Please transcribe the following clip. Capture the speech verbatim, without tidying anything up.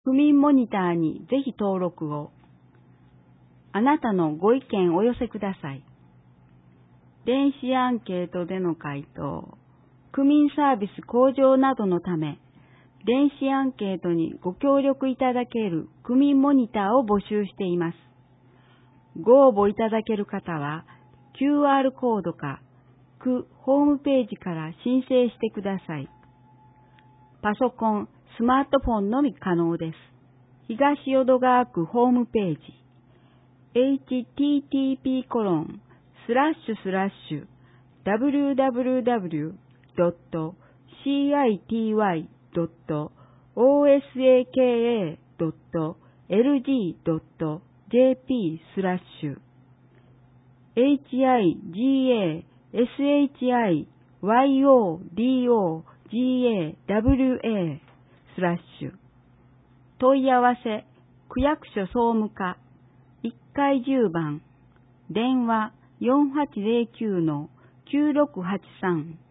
区民モニターにぜひ登録を。あなたのご意見お寄せください。電子アンケートでの回答、区民サービス向上などのため、電子アンケートにご協力いただける区民モニターを募集しています。ご応募いただける方は、キューアール コードか、区ホームページから申請してください。パソコン、スマートフォンのみ可能です。東淀川区ホームページ、エイチティーティーピーコロンスラッシュスラッシュダブリューダブリューダブリュードットシーアイティーワイドットオーエスエーケーエードットエルジードットジェーピースラッシュ エイチアイジーエーエスエイチアイワイオーディーオージーエーダブリューエースラッシュ問い合わせ区役所総務課いっかいじゅうばん電話 よんはちゼロきゅうのきゅうろくはちさん